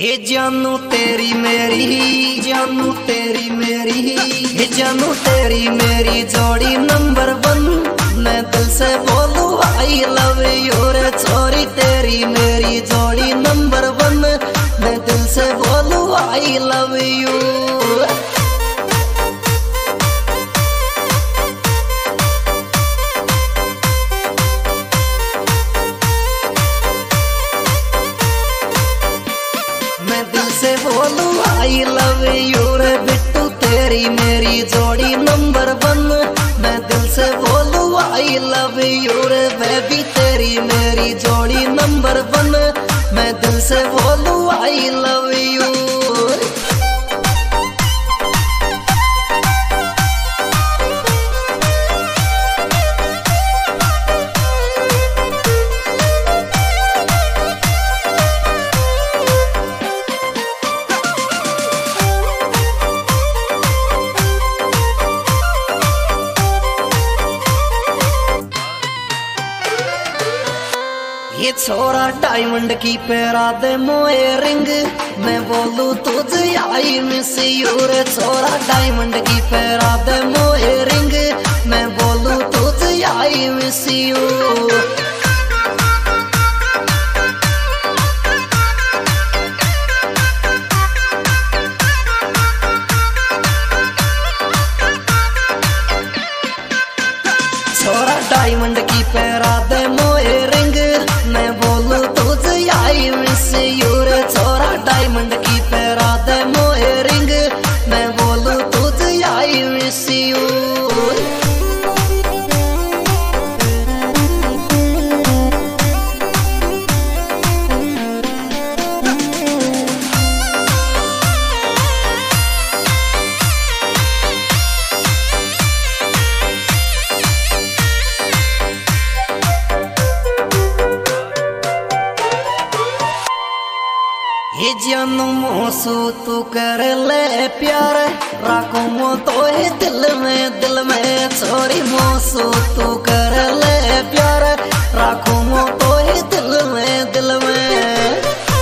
हे जानू तेरी मेरी, जानू तेरी मेरी, हे जानू तेरी मेरी जोड़ी नंबर 1। मैं दिल से बोलूं आई लव यू रे छोरी, तेरी मेरी जोड़ी नंबर 1। मैं दिल से बोलूं आई लव यू। से बोलूं आई लव यू रे बिट्टू, तेरी मेरी जोड़ी नंबर 1। मैं दिल से बोलूं आई लव यू रे बेबी, तेरी मेरी जोड़ी नंबर 1। मैं दिल से बोलूं आई लव यू। ये छोरा डायमंड की पैरा दे मोए रिंग, मैं बोलूं तुझे आई मिस यू रे छोरा डायमंड की पैरा दे मोए रिंग, मैं बोलूं तुझे आई मिस यू। छोरा डायमंड की पैरा दे मोए रिंग, मैं बोलूं तुझे आई मिस यू रे छोरा डायमंड की पैरा दे मोए रिंग, मैं बोलूं तुझे आई मिस यू। ये जानू मोसू तू कर ले प्यार, राखूं तो है दिल में छोरी मोसू तू कर ले प्यार, राखूं तो है दिल में।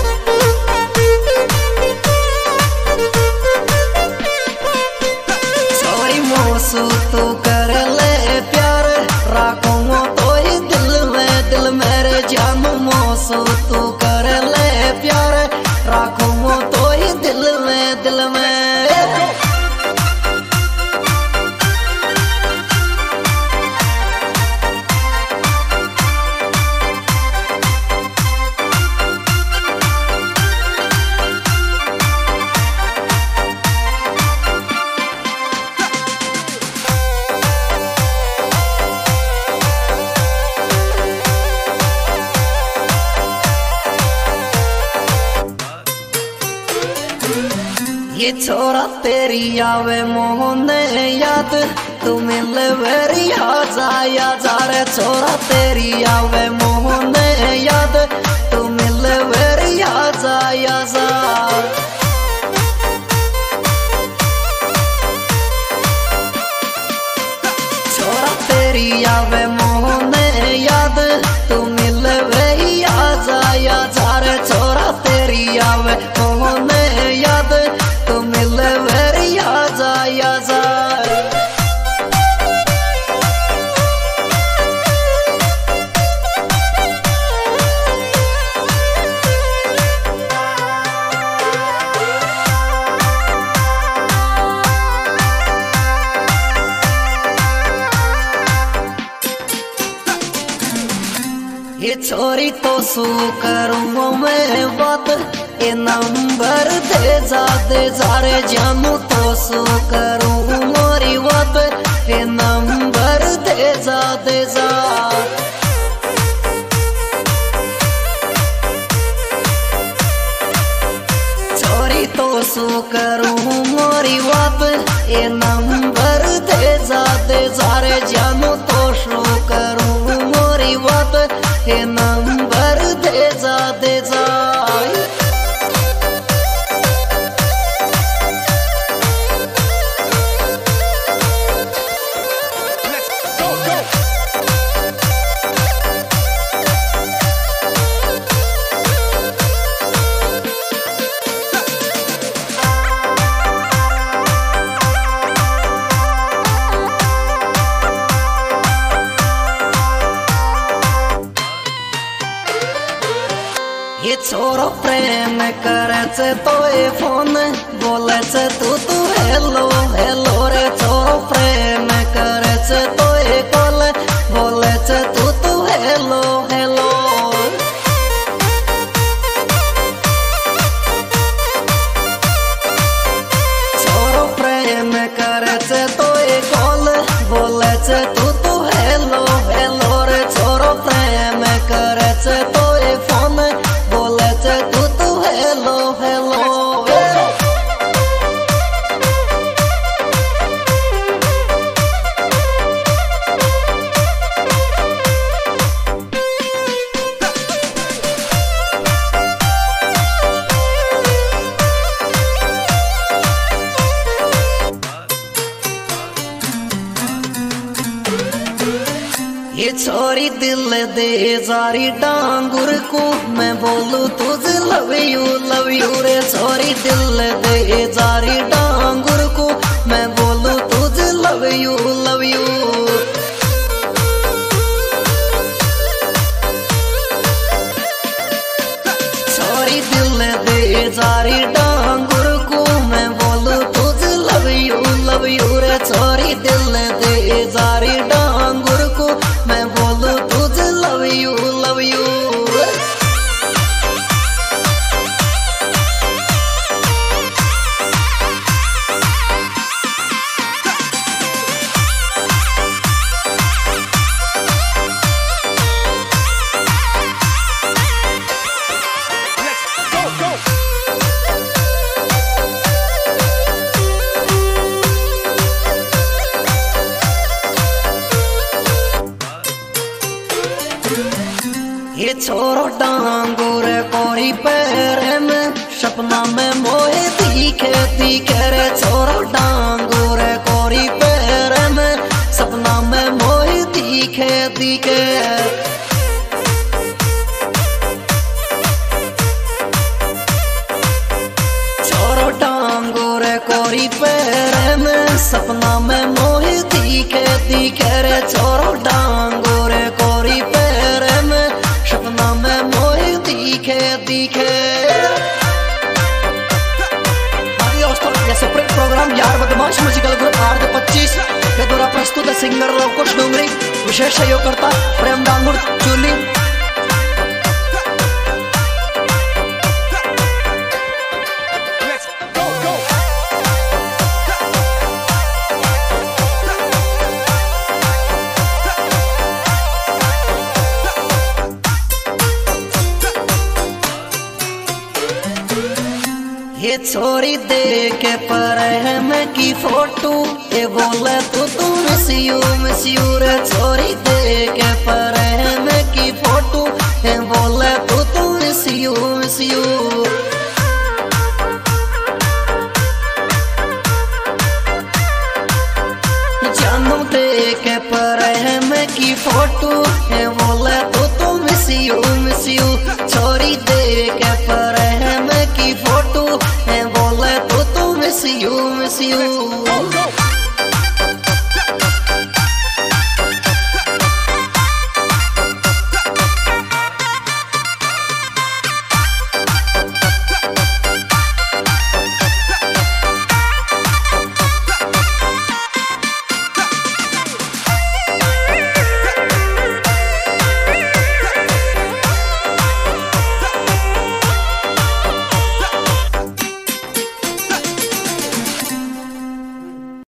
छोरी मोसू तू कर ले प्यार, राखूं तो है दिल में रे जानू मोसू तू कर ले प्यार, राखूं तो ही दिल में। ये छोरा तेरी आवे मोहने याद, तू मिले वेरी आ जा रे छोरा तेरी आवे मोहने याद, तू मिले वेरी आ जा। छोरा तेरी आवे मोहने याद, तू मिले वेरी आ जा रे छोरा तेरी आवे मोहने याद, तू मिले वेरी आ जा। ये छोरी तो सू करूँ मैं बात, ये नंबर दे जा रे जानू तो सू करूँ मोरी बात, ये नंबर दे जा। छोरी तो सू करूँ मोरी बात, ये नंबर दे जा रे जानू तो सू करूँ मोरी बात, ये नंबर दे जा। ये छोरो प्रेम करे तो ये फोन बोले तू हेलो हेलो रे छोरो प्रेम करे तो ये कॉल बोले तू हेलो हेलो छोरो प्रेम करे तो ये कॉल बोले तू हेलो हेलो रे छोरो प्रेम करे तो ये फोन बोले तू हेलो हेलो ये छोरी दिल दे जारी डांगुर को मैं बोलूं तुझे लव यू रे छोरी दिल दे जारी डांगुर को मैं बोलूं तुझे लव यू छोरी दिल दे जारी डांगुर को मैं बोलूं तुझे लव यू रे छोरी दिल दे जारी डांगुर को मैं बोलूं तुझे लव यू ये छोरो डांगुर कोरी पैर में सपना में मोहे दिखे रे छोरो डांगुर कोरी पैर में सपना में मोहे दिखे छोरो डांगुर कोरी पैर में सपना में मोहे दिखे रे छोरो डांगुर कोरी पैर में सपना में मोहे दिखे ये सुप्रीम प्रोग्राम यार बदमाश म्यूजिकल ग्रुप RJ25 के द्वारा प्रस्तुत सिंगर लवकुश डोंगरी विशेष सहयोगकर्ता प्रेम डांगुर चुली ये छोरी देख पर है मैं की फोटो ये बोले तू मिस यू रे छोरी देख पर है मैं की फोटो ये बोले तू मिस यू जानू देख पर है मैं की फोटो ये बोले तू मिस यू छोरी देख पर है मैं की फोटो